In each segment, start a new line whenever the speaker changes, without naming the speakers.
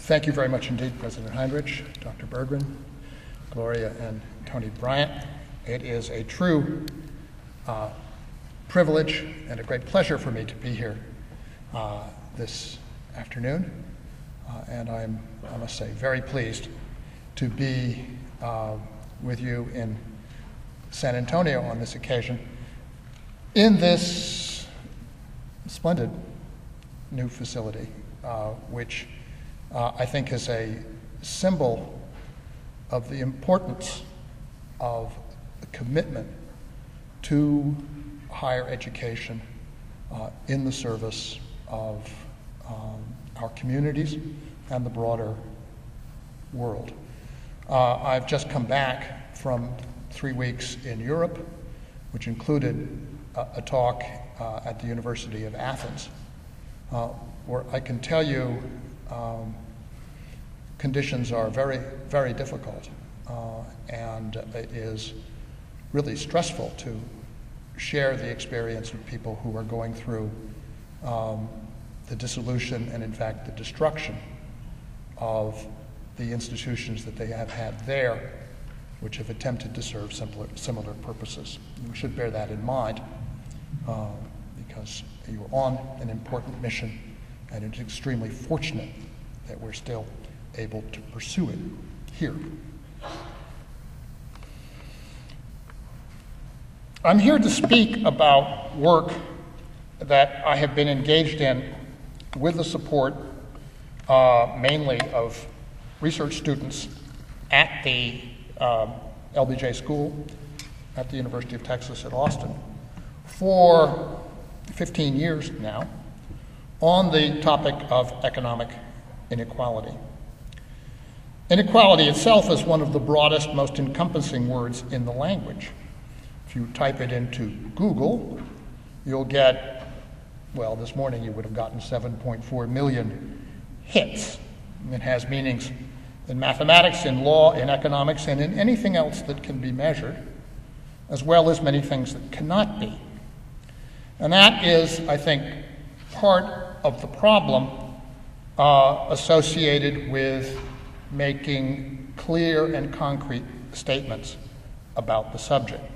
Thank you very much indeed, President Heinrich, Dr. Berggren, Gloria, and Tony Bryant. It is a true privilege and a great pleasure for me to be here this afternoon. And I must say, very pleased to be with you in San Antonio on this occasion in this splendid new facility, which I think is a symbol of the importance of the commitment to higher education in the service of our communities and the broader world. I've just come back from 3 weeks in Europe, which included a talk at the University of Athens, where I can tell you conditions are very, very difficult, and it is really stressful to share the experience of people who are going through the dissolution and, in fact, the destruction of the institutions that they have had there, which have attempted to serve similar purposes. We should bear that in mind because you're on an important mission, and it's extremely fortunate that we're still able to pursue it here. I'm here to speak about work that I have been engaged in with the support mainly of research students at the LBJ School at the University of Texas at Austin for 15 years now on the topic of economic inequality. Inequality itself is one of the broadest, most encompassing words in the language. If you type it into Google, you'll get, well, this morning you would have gotten 7.4 million hits. It has meanings in mathematics, in law, in economics, and in anything else that can be measured, as well as many things that cannot be. And that is, I think, part of the problem associated with making clear and concrete statements about the subject.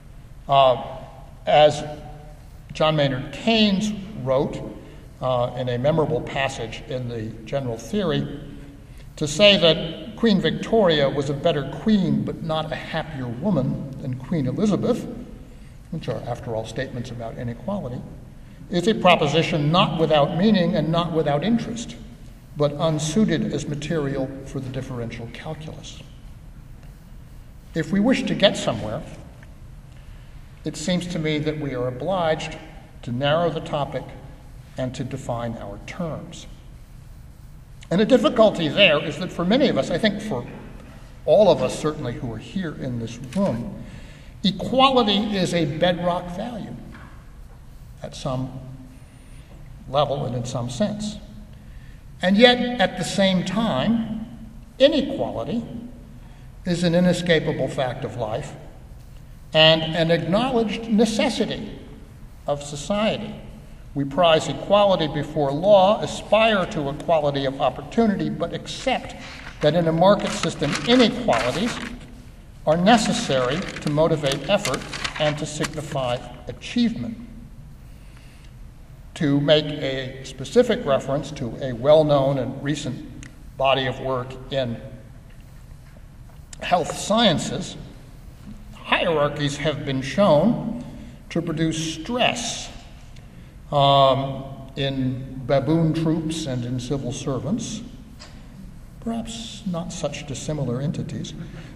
As John Maynard Keynes wrote in a memorable passage in the General Theory, to say that Queen Victoria was a better queen but not a happier woman than Queen Elizabeth, which are, after all, statements about inequality, is a proposition not without meaning and not without interest, but unsuited as material for the differential calculus. If we wish to get somewhere, it seems to me that we are obliged to narrow the topic and to define our terms. And the difficulty there is that for many of us, I think for all of us certainly who are here in this room, equality is a bedrock value at some level and in some sense. And yet, at the same time, inequality is an inescapable fact of life and an acknowledged necessity of society. We prize equality before law, aspire to equality of opportunity, but accept that in a market system, inequalities are necessary to motivate effort and to signify achievement. To make a specific reference to a well-known and recent body of work in health sciences, hierarchies have been shown to produce stress in baboon troops and in civil servants, perhaps not such dissimilar entities,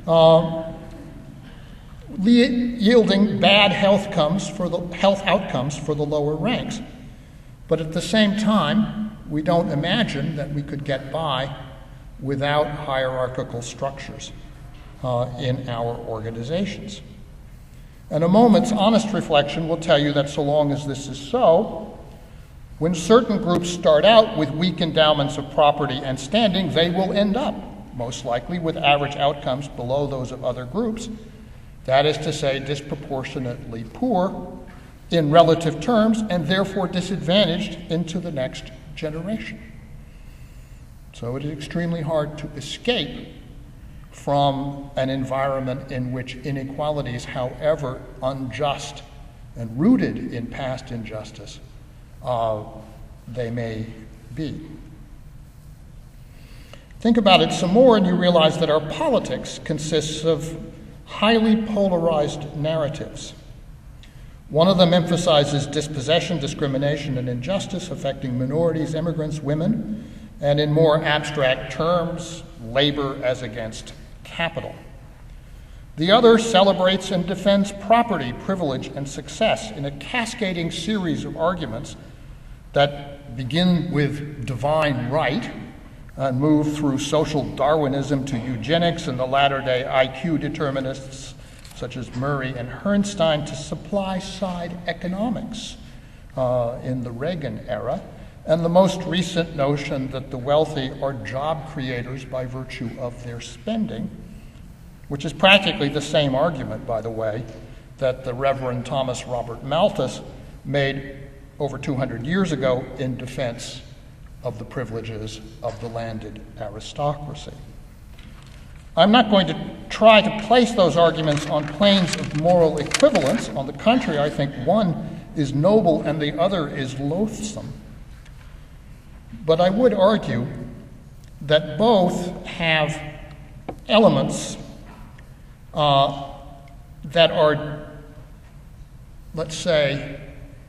yielding bad health outcomes for the lower ranks. But at the same time, we don't imagine that we could get by without hierarchical structures in our organizations. And a moment's honest reflection will tell you that so long as this is so, when certain groups start out with weak endowments of property and standing, they will end up, most likely, with average outcomes below those of other groups. That is to say, disproportionately poor in relative terms, and therefore disadvantaged into the next generation. So it is extremely hard to escape from an environment in which inequalities, however unjust and rooted in past injustice, they may be. Think about it some more and you realize that our politics consists of highly polarized narratives. One of them emphasizes dispossession, discrimination, and injustice affecting minorities, immigrants, women, and in more abstract terms, labor as against capital. The other celebrates and defends property, privilege, and success in a cascading series of arguments that begin with divine right and move through social Darwinism to eugenics and the latter-day IQ determinists such as Murray and Herrnstein to supply-side economics in the Reagan era, and the most recent notion that the wealthy are job creators by virtue of their spending, which is practically the same argument, by the way, that the Reverend Thomas Robert Malthus made over 200 years ago in defense of the privileges of the landed aristocracy. I'm not going to try to place those arguments on planes of moral equivalence. On the contrary, I think one is noble and the other is loathsome. But I would argue that both have elements that are, let's say,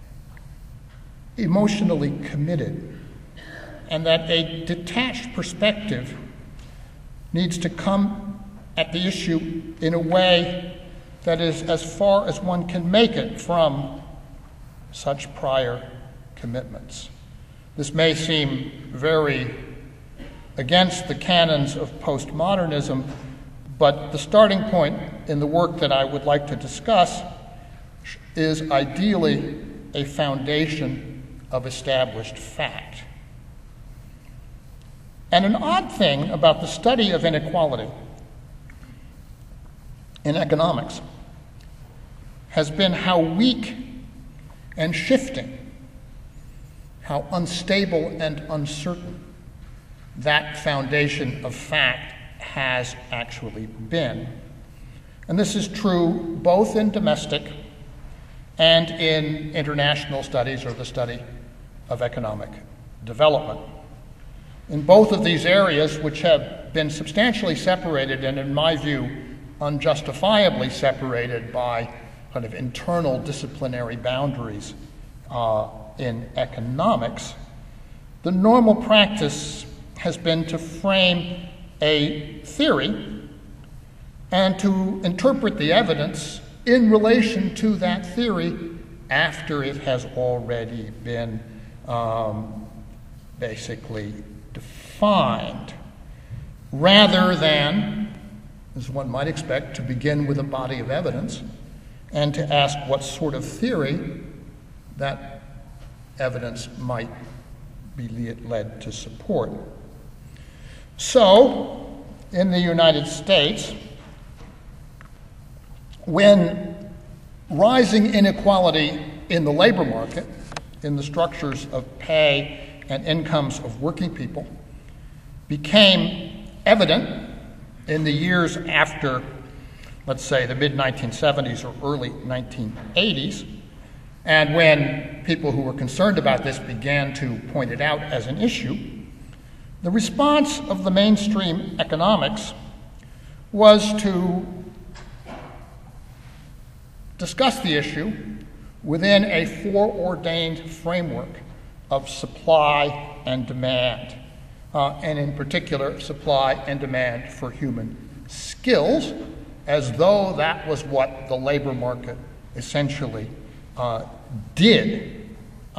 emotionally committed, and that a detached perspective needs to come at the issue in a way that is as far as one can make it from such prior commitments. This may seem very against the canons of postmodernism, but the starting point in the work that I would like to discuss is ideally a foundation of established fact. And an odd thing about the study of inequality in economics has been how weak and shifting, how unstable and uncertain that foundation of fact has actually been. And this is true both in domestic and in international studies or the study of economic development. In both of these areas, which have been substantially separated and, in my view, unjustifiably separated by kind of internal disciplinary boundaries in economics, the normal practice has been to frame a theory and to interpret the evidence in relation to that theory after it has already been basically defined, rather than, as one might expect, to begin with a body of evidence and to ask what sort of theory that evidence might be led to support. So, in the United States, when rising inequality in the labor market, in the structures of pay and incomes of working people, became evident in the years after, let's say, the mid-1970s or early 1980s, and when people who were concerned about this began to point it out as an issue, the response of the mainstream economics was to discuss the issue within a foreordained framework of supply and demand, and in particular, supply and demand for human skills, as though that was what the labor market essentially did.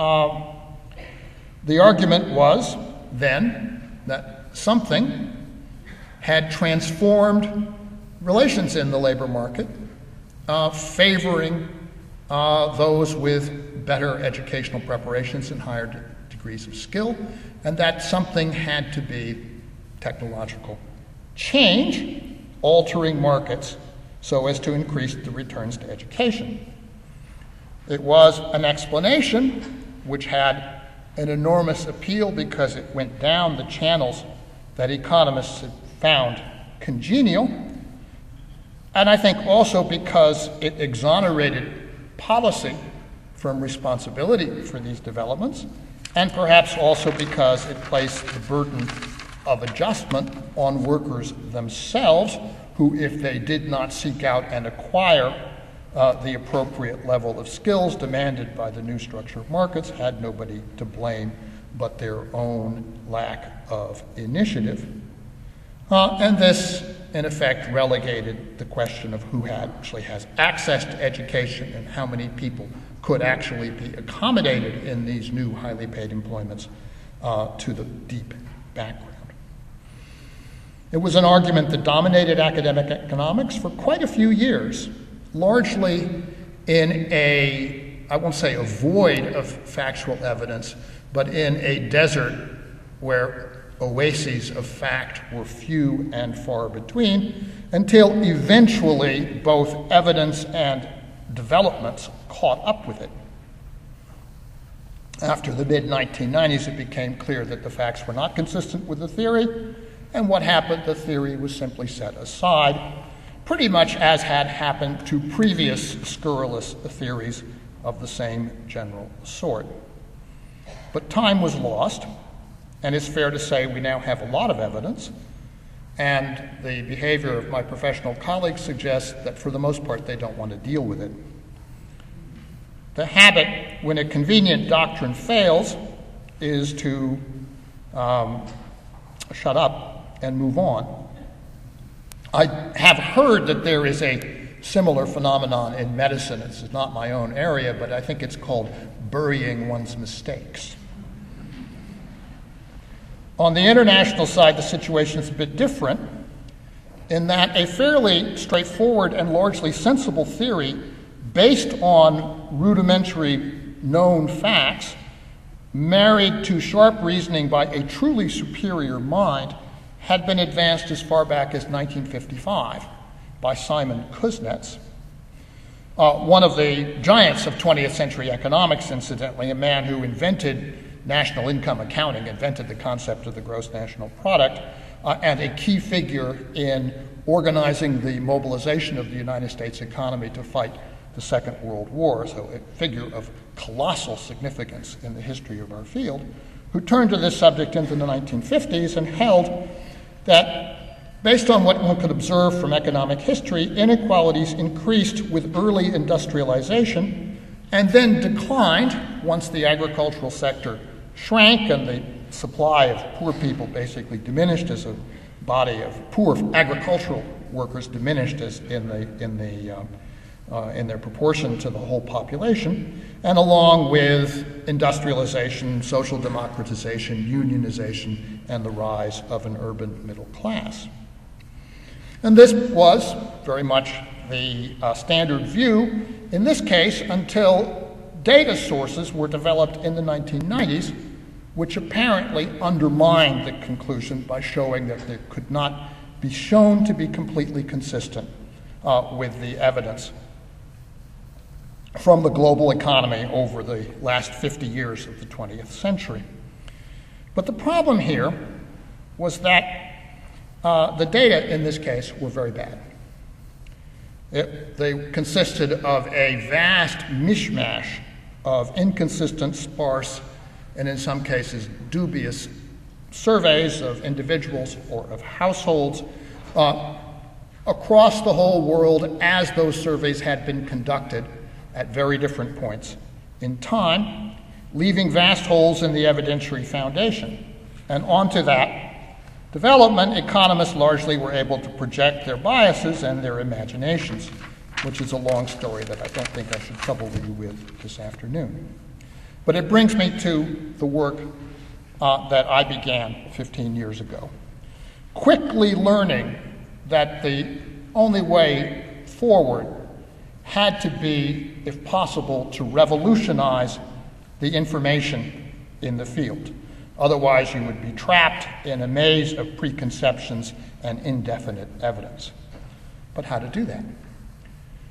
The argument was then that something had transformed relations in the labor market, favoring those with better educational preparations and higher degrees of skill, and that something had to be technological change, altering markets so as to increase the returns to education. It was an explanation which had an enormous appeal because it went down the channels that economists had found congenial, and I think also because it exonerated policy from responsibility for these developments, and perhaps also because it placed the burden of adjustment on workers themselves, who, if they did not seek out and acquire the appropriate level of skills demanded by the new structure of markets, had nobody to blame but their own lack of initiative. And this, in effect, relegated the question of who actually has access to education and how many people could actually be accommodated in these new highly paid employments to the deep background. It was an argument that dominated academic economics for quite a few years, largely in I won't say a void of factual evidence, but in a desert where oases of fact were few and far between, until eventually both evidence and developments caught up with it. After the mid-1990s, it became clear that the facts were not consistent with the theory, and what happened, the theory was simply set aside, pretty much as had happened to previous scurrilous theories of the same general sort. But time was lost, and it's fair to say we now have a lot of evidence, and the behavior of my professional colleagues suggests that for the most part they don't want to deal with it. The habit, when a convenient doctrine fails, is to shut up and move on. I have heard that there is a similar phenomenon in medicine. It's not my own area, but I think it's called burying one's mistakes. On the international side, the situation is a bit different in that a fairly straightforward and largely sensible theory based on rudimentary known facts, married to sharp reasoning by a truly superior mind, had been advanced as far back as 1955 by Simon Kuznets, one of the giants of 20th century economics, incidentally, a man who invented national income accounting, invented the concept of the gross national product, and a key figure in organizing the mobilization of the United States economy to fight the Second World War, so a figure of colossal significance in the history of our field, who turned to this subject into the 1950s and held that, based on what one could observe from economic history, inequalities increased with early industrialization and then declined once the agricultural sector shrank and the supply of poor people basically diminished as a body of poor agricultural workers diminished as in their proportion to the whole population, and along with industrialization, social democratization, unionization, and the rise of an urban middle class. And this was very much the standard view in this case until data sources were developed in the 1990s, which apparently undermined the conclusion by showing that they could not be shown to be completely consistent with the evidence from the global economy over the last 50 years of the 20th century. But the problem here was that the data in this case were very bad. They consisted of a vast mishmash of inconsistent, sparse, and in some cases dubious surveys of individuals or of households across the whole world as those surveys had been conducted at very different points in time, leaving vast holes in the evidentiary foundation. And onto that development, economists largely were able to project their biases and their imaginations, which is a long story that I don't think I should trouble you with this afternoon. But it brings me to the work that I began 15 years ago, quickly learning that the only way forward had to be, if possible, to revolutionize the information in the field. Otherwise, you would be trapped in a maze of preconceptions and indefinite evidence. But how to do that?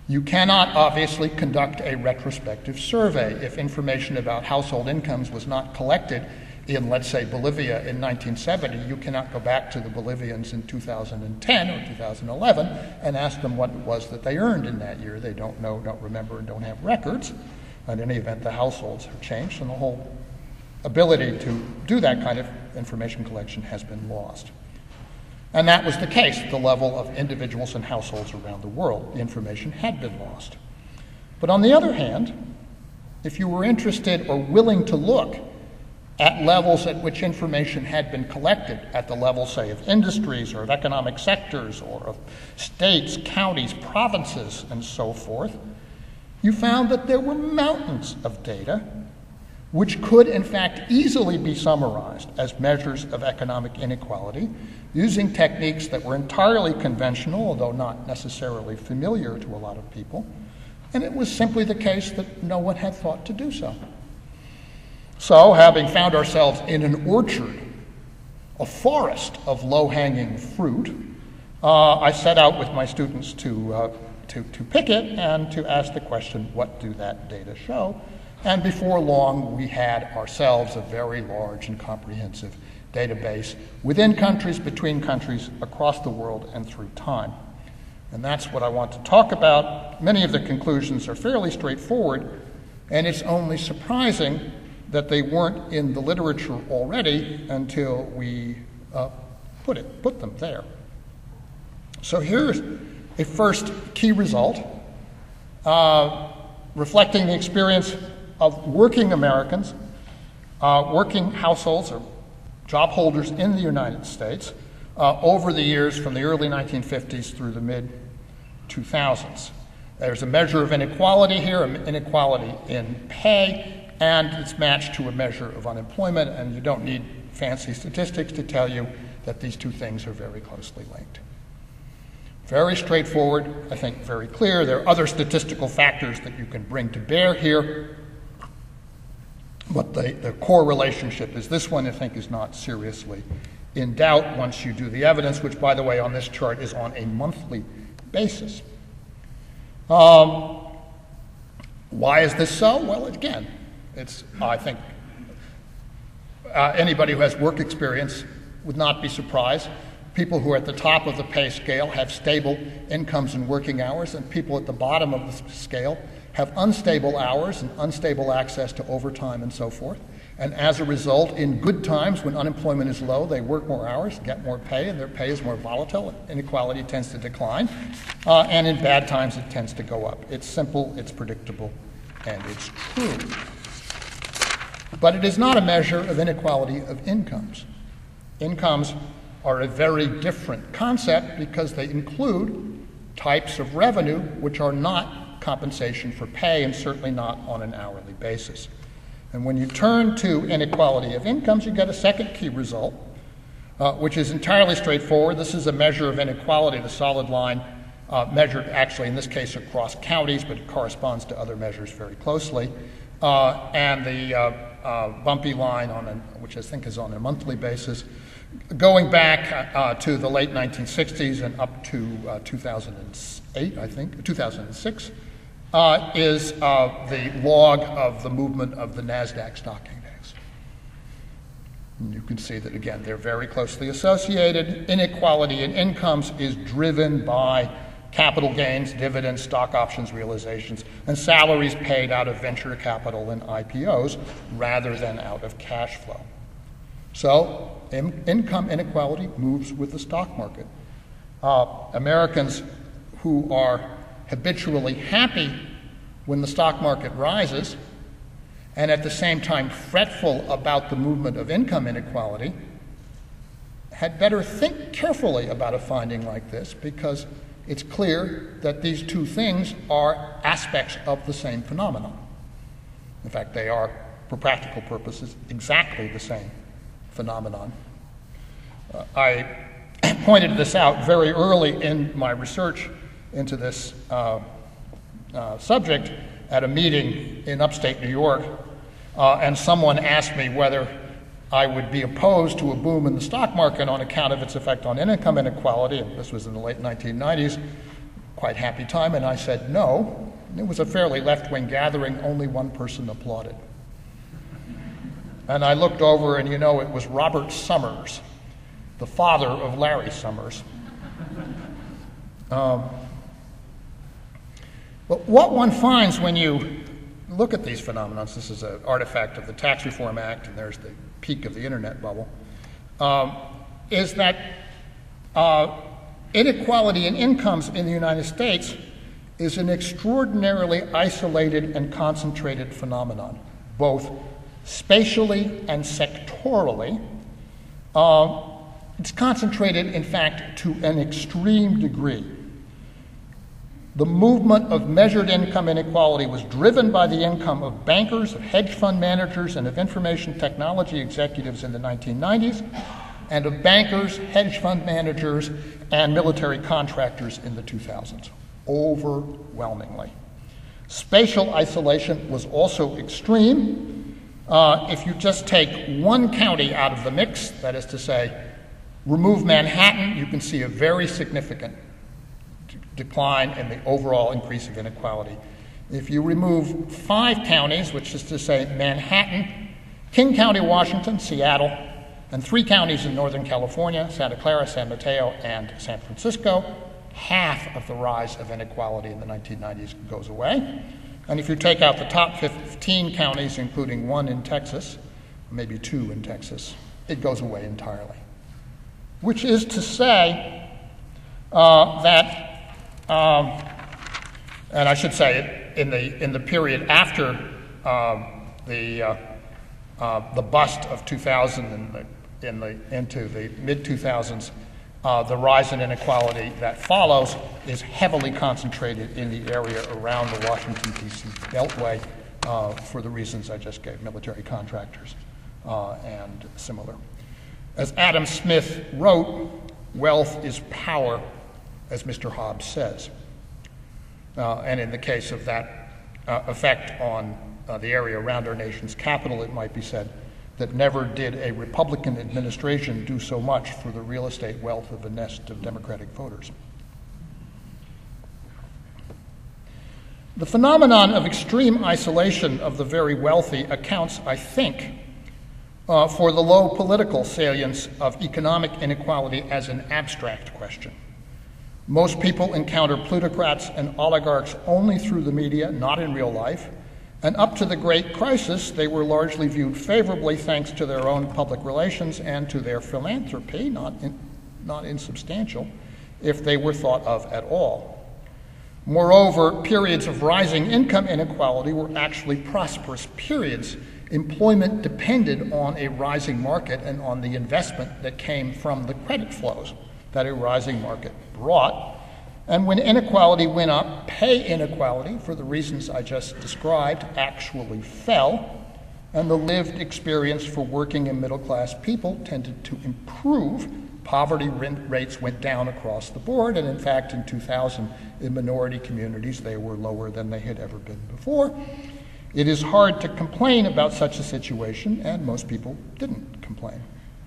You cannot obviously conduct a retrospective survey if information about household incomes was not collected in, let's say, Bolivia in 1970. You cannot go back to the Bolivians in 2010 or 2011 and ask them what it was that they earned in that year. They don't know, don't remember, and don't have records. In any event, the households have changed, and the whole ability to do that kind of information collection has been lost. And that was the case at the level of individuals and households around the world. The information had been lost. But on the other hand, if you were interested or willing to look at levels at which information had been collected, at the level, say, of industries or of economic sectors or of states, counties, provinces, and so forth, you found that there were mountains of data which could, in fact, easily be summarized as measures of economic inequality using techniques that were entirely conventional, although not necessarily familiar to a lot of people. And it was simply the case that no one had thought to do so. So, having found ourselves in an orchard, a forest of low-hanging fruit, I set out with my students to pick it and to ask the question, what do that data show? And before long, we had ourselves a very large and comprehensive database within countries, between countries, across the world, and through time. And that's what I want to talk about. Many of the conclusions are fairly straightforward, and it's only surprising that they weren't in the literature already until we put them there. So here's a first key result, reflecting the experience of working Americans, working households or job holders in the United States over the years from the early 1950s through the mid-2000s. There's a measure of inequality here, inequality in pay, and it's matched to a measure of unemployment, and you don't need fancy statistics to tell you that these two things are very closely linked. Very straightforward, I think very clear. There are other statistical factors that you can bring to bear here, but the core relationship is this one, I think, is not seriously in doubt once you do the evidence, which, by the way, on this chart is on a monthly basis. Why is this so? Well, again, I think anybody who has work experience would not be surprised. People who are at the top of the pay scale have stable incomes and working hours, and people at the bottom of the scale have unstable hours and unstable access to overtime and so forth. And as a result, in good times when unemployment is low, they work more hours, get more pay, and their pay is more volatile. Inequality tends to decline. And in bad times, it tends to go up. It's simple, it's predictable, and it's true. But it is not a measure of inequality of incomes. Incomes are a very different concept because they include types of revenue which are not compensation for pay, and certainly not on an hourly basis. And when you turn to inequality of incomes, you get a second key result, which is entirely straightforward. This is a measure of inequality, the solid line, measured actually in this case across counties, but it corresponds to other measures very closely. And the bumpy line, which I think is on a monthly basis, going back to the late 1960s and up to 2008, I think, 2006, is the log of the movement of the NASDAQ stock index. And you can see that, again, they're very closely associated. Inequality in incomes is driven by capital gains, dividends, stock options realizations, and salaries paid out of venture capital and IPOs rather than out of cash flow. So income inequality moves with the stock market. Americans who are habitually happy when the stock market rises and at the same time fretful about the movement of income inequality had better think carefully about a finding like this, because it's clear that these two things are aspects of the same phenomenon. In fact, they are, for practical purposes, exactly the same phenomenon. I pointed this out very early in my research into this subject at a meeting in upstate New York, and someone asked me whether I would be opposed to a boom in the stock market on account of its effect on income inequality, and this was in the late 1990s. quite happy time, and I said no. It was a fairly left-wing gathering. Only one person applauded. And I looked over, and it was Robert Summers, the father of Larry Summers. But what one finds when you look at these phenomena, this is an artifact of the Tax Reform Act, and there's the peak of the internet bubble, is that inequality in incomes in the United States is an extraordinarily isolated and concentrated phenomenon, both spatially and sectorally. It's concentrated, in fact, to an extreme degree. The movement of measured income inequality was driven by the income of bankers, of hedge fund managers, and of information technology executives in the 1990s, and of bankers, hedge fund managers, and military contractors in the 2000s, overwhelmingly. Spatial isolation was also extreme. If you just take one county out of the mix, that is to say, remove Manhattan, you can see a very significant decline in the overall increase of inequality. If you remove 5 counties, which is to say Manhattan, King County, Washington, Seattle, and 3 counties in Northern California, Santa Clara, San Mateo, and San Francisco, half of the rise of inequality in the 1990s goes away. And if you take out the top 15 counties, including 1 in Texas, maybe 2 in Texas, it goes away entirely. Which is to say that, and I should say in the period after the bust of 2000 into the mid-2000s, the rise in inequality that follows is heavily concentrated in the area around the Washington, D.C. Beltway for the reasons I just gave, military contractors and similar. As Adam Smith wrote, wealth is power, as Mr. Hobbes says. And in the case of that effect on the area around our nation's capital, it might be said that never did a Republican administration do so much for the real estate wealth of a nest of Democratic voters. The phenomenon of extreme isolation of the very wealthy accounts, I think, for the low political salience of economic inequality as an abstract question. Most people encounter plutocrats and oligarchs only through the media, not in real life, and up to the Great Crisis, they were largely viewed favorably thanks to their own public relations and to their philanthropy, not insubstantial, if they were thought of at all. Moreover, periods of rising income inequality were actually prosperous periods. Employment depended on a rising market and on the investment that came from the credit flows that a rising market brought. And when inequality went up, pay inequality, for the reasons I just described, actually fell, and the lived experience for working and middle-class people tended to improve. Poverty rates went down across the board, and in fact, in 2000, in minority communities, they were lower than they had ever been before. It is hard to complain about such a situation, and most people didn't complain.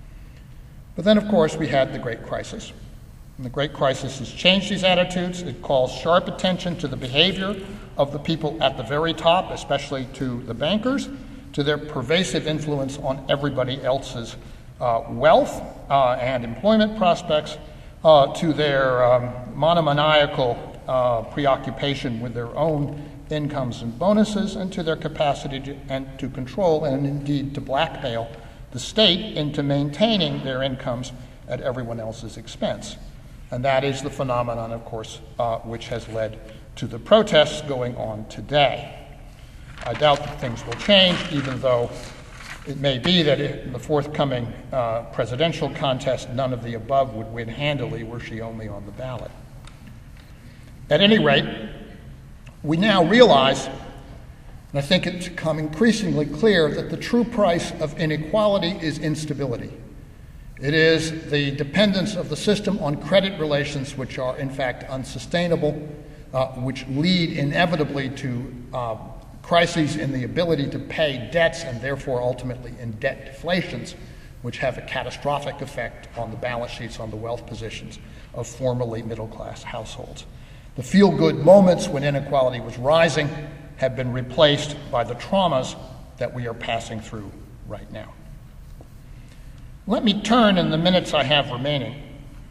But then, of course, we had the Great Crisis. And the Great Crisis has changed these attitudes. It calls sharp attention to the behavior of the people at the very top, especially to the bankers, to their pervasive influence on everybody else's wealth and employment prospects, to their monomaniacal preoccupation with their own incomes and bonuses, and to their capacity to control and indeed to blackmail the state into maintaining their incomes at everyone else's expense. And that is the phenomenon, of course, which has led to the protests going on today. I doubt that things will change, even though it may be that in the forthcoming presidential contest, none of the above would win handily were she only on the ballot. At any rate, we now realize, and I think it's become increasingly clear, that the true price of inequality is instability. It is the dependence of the system on credit relations, which are in fact unsustainable, which lead inevitably to crises in the ability to pay debts and therefore ultimately in debt deflations, which have a catastrophic effect on the balance sheets, on the wealth positions of formerly middle-class households. The feel-good moments when inequality was rising have been replaced by the traumas that we are passing through right now. Let me turn, in the minutes I have remaining,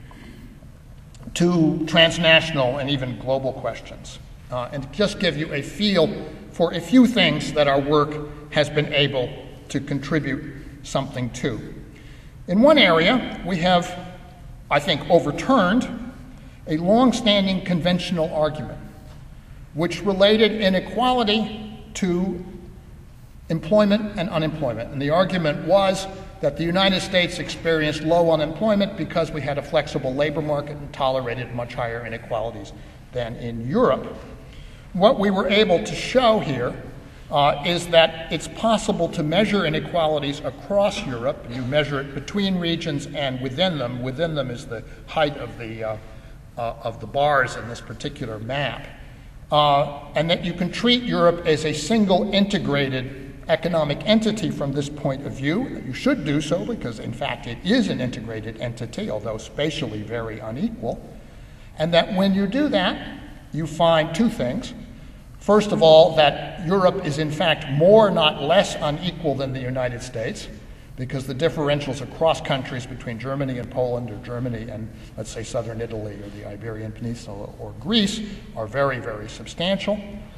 to transnational and even global questions, and just give you a feel for a few things that our work has been able to contribute something to. In one area, we have, I think, overturned a long-standing conventional argument which related inequality to employment and unemployment. And the argument was that the United States experienced low unemployment because we had a flexible labor market and tolerated much higher inequalities than in Europe. What we were able to show here is that it's possible to measure inequalities across Europe. You measure it between regions and within them. Within them is the height of the bars in this particular map. And that you can treat Europe as a single integrated economic entity from this point of view. You should do so because, in fact, it is an integrated entity, although spatially very unequal. And that when you do that, you find two things. First of all, that Europe is, in fact, more, not less unequal than the United States, because the differentials across countries between Germany and Poland, or Germany and, let's say, southern Italy or the Iberian Peninsula or Greece are very, very substantial.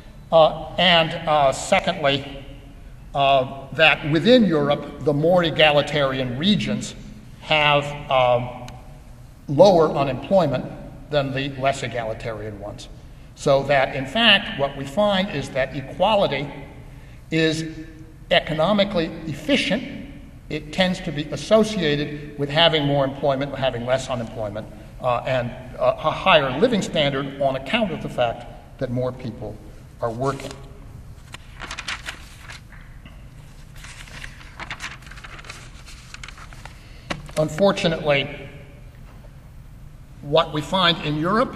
Secondly, that within Europe, the more egalitarian regions have lower unemployment than the less egalitarian ones. So that, in fact, what we find is that equality is economically efficient. It tends to be associated with having more employment, having less unemployment, and a higher living standard on account of the fact that more people are working. Unfortunately, what we find in Europe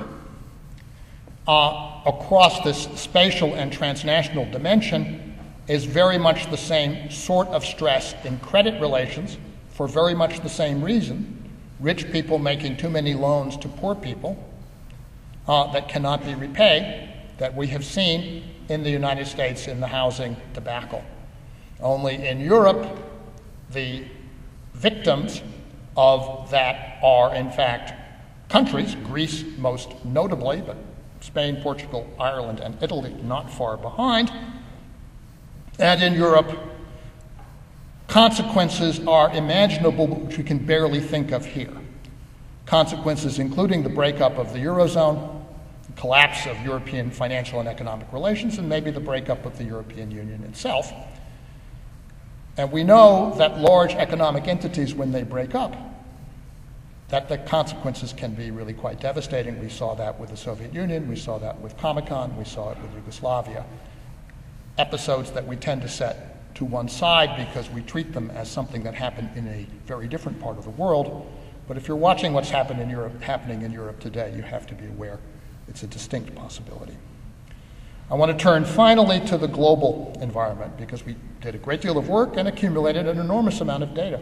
across this spatial and transnational dimension is very much the same sort of stress in credit relations for very much the same reason. Rich people making too many loans to poor people that cannot be repaid, that we have seen in the United States in the housing debacle. Only in Europe, the victims of that are, in fact, countries, Greece most notably, but Spain, Portugal, Ireland, and Italy not far behind. And in Europe, consequences are imaginable, which we can barely think of here. Consequences including the breakup of the Eurozone, the collapse of European financial and economic relations, and maybe the breakup of the European Union itself. And we know that large economic entities, when they break up, that the consequences can be really quite devastating. We saw that with the Soviet Union, we saw that with Comecon, we saw it with Yugoslavia. Episodes that we tend to set to one side because we treat them as something that happened in a very different part of the world. But if you're watching what's happening in Europe today, you have to be aware it's a distinct possibility. I want to turn finally to the global environment because we did a great deal of work and accumulated an enormous amount of data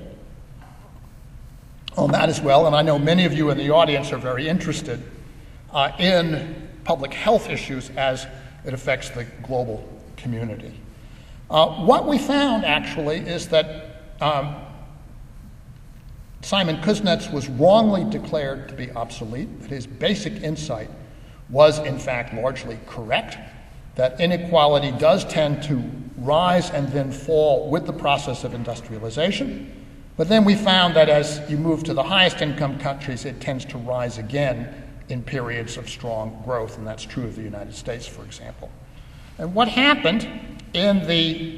on that as well. And I know many of you in the audience are very interested in public health issues as it affects the global community. What we found actually is that Simon Kuznets was wrongly declared to be obsolete, that his basic insight was in fact largely correct, that inequality does tend to rise and then fall with the process of industrialization. But then we found that as you move to the highest income countries, it tends to rise again in periods of strong growth, and that's true of the United States, for example. And what happened in the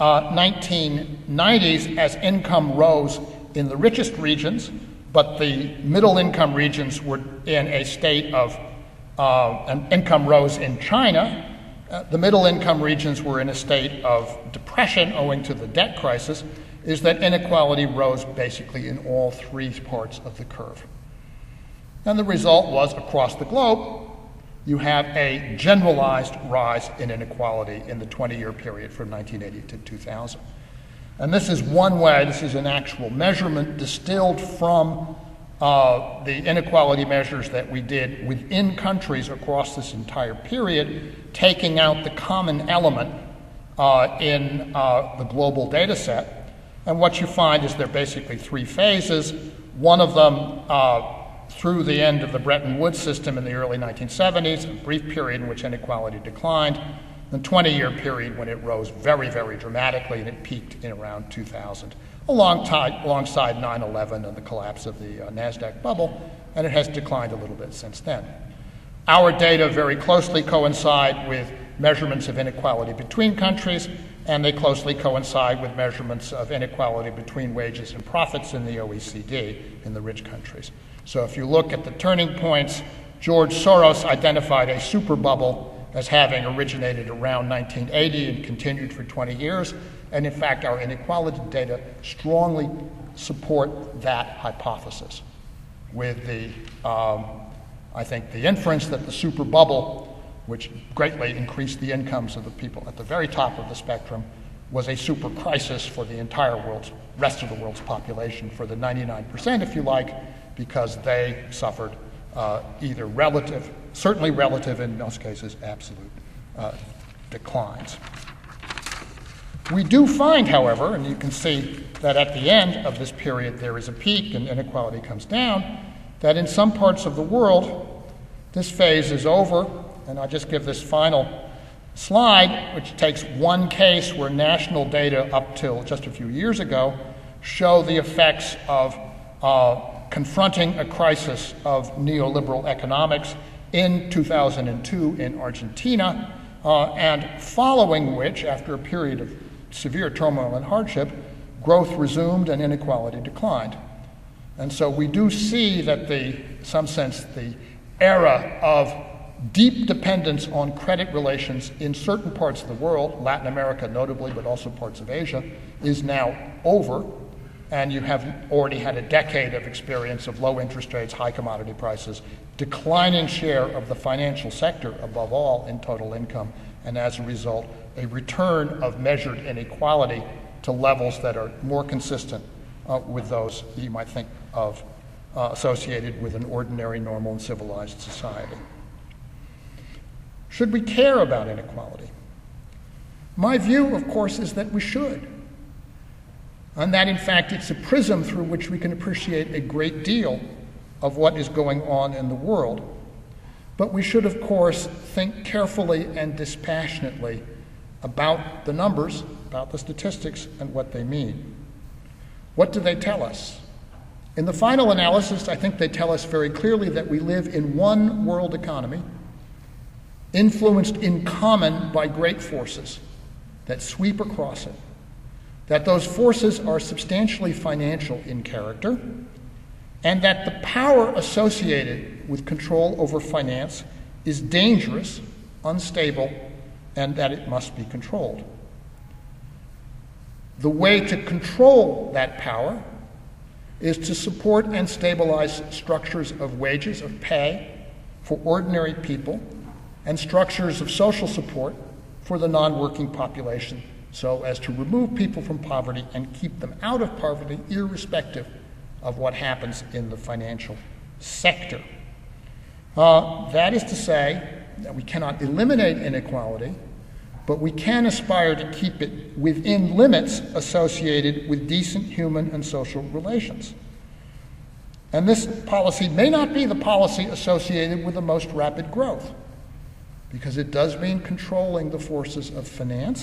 1990s as income rose in the richest regions, but the middle income regions were in a state of, and income rose in China, the middle income regions were in a state of depression owing to the debt crisis, is that inequality rose basically in all three parts of the curve. And the result was, across the globe, you have a generalized rise in inequality in the 20-year period from 1980 to 2000. And this is one way, this is an actual measurement distilled from the inequality measures that we did within countries across this entire period, taking out the common element in the global data set. And what you find is there are basically three phases. One of them through the end of the Bretton Woods system in the early 1970s, a brief period in which inequality declined, the 20-year period when it rose very, very dramatically, and it peaked in around 2000, alongside 9/11 and the collapse of the NASDAQ bubble, and it has declined a little bit since then. Our data very closely coincide with measurements of inequality between countries, and they closely coincide with measurements of inequality between wages and profits in the OECD, in the rich countries. So if you look at the turning points, George Soros identified a super bubble as having originated around 1980 and continued for 20 years. And in fact, our inequality data strongly support that hypothesis, with the, I think, the inference that the super bubble, which greatly increased the incomes of the people at the very top of the spectrum, was a super crisis for the entire rest of the world's population, for the 99%, if you like, because they suffered either relative, certainly relative, in most cases absolute declines. We do find, however, and you can see that at the end of this period there is a peak and inequality comes down, that in some parts of the world this phase is over. And I'll just give this final slide, which takes one case where national data up till just a few years ago show the effects of confronting a crisis of neoliberal economics in 2002 in Argentina, and following which, after a period of severe turmoil and hardship, growth resumed and inequality declined. And so we do see that in some sense, the era of deep dependence on credit relations in certain parts of the world, Latin America notably, but also parts of Asia, is now over. And you have already had a decade of experience of low interest rates, high commodity prices, declining share of the financial sector, above all, in total income, and as a result, a return of measured inequality to levels that are more consistent with those you might think of associated with an ordinary, normal, and civilized society. Should we care about inequality? My view, of course, is that we should. And that, in fact, it's a prism through which we can appreciate a great deal of what is going on in the world. But we should, of course, think carefully and dispassionately about the numbers, about the statistics, and what they mean. What do they tell us? In the final analysis, I think they tell us very clearly that we live in one world economy, influenced in common by great forces that sweep across it, that those forces are substantially financial in character, and that the power associated with control over finance is dangerous, unstable, and that it must be controlled. The way to control that power is to support and stabilize structures of wages, of pay for ordinary people, and structures of social support for the non-working population, so as to remove people from poverty and keep them out of poverty, irrespective of what happens in the financial sector. That is to say that we cannot eliminate inequality, but we can aspire to keep it within limits associated with decent human and social relations. And this policy may not be the policy associated with the most rapid growth, because it does mean controlling the forces of finance,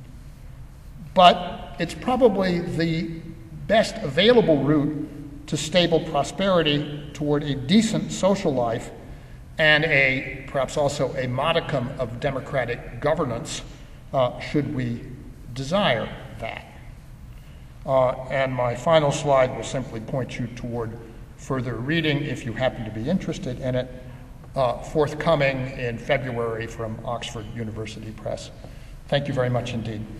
but it's probably the best available route to stable prosperity toward a decent social life and perhaps also a modicum of democratic governance, should we desire that. And my final slide will simply point you toward further reading if you happen to be interested in it, forthcoming in February from Oxford University Press. Thank you very much indeed.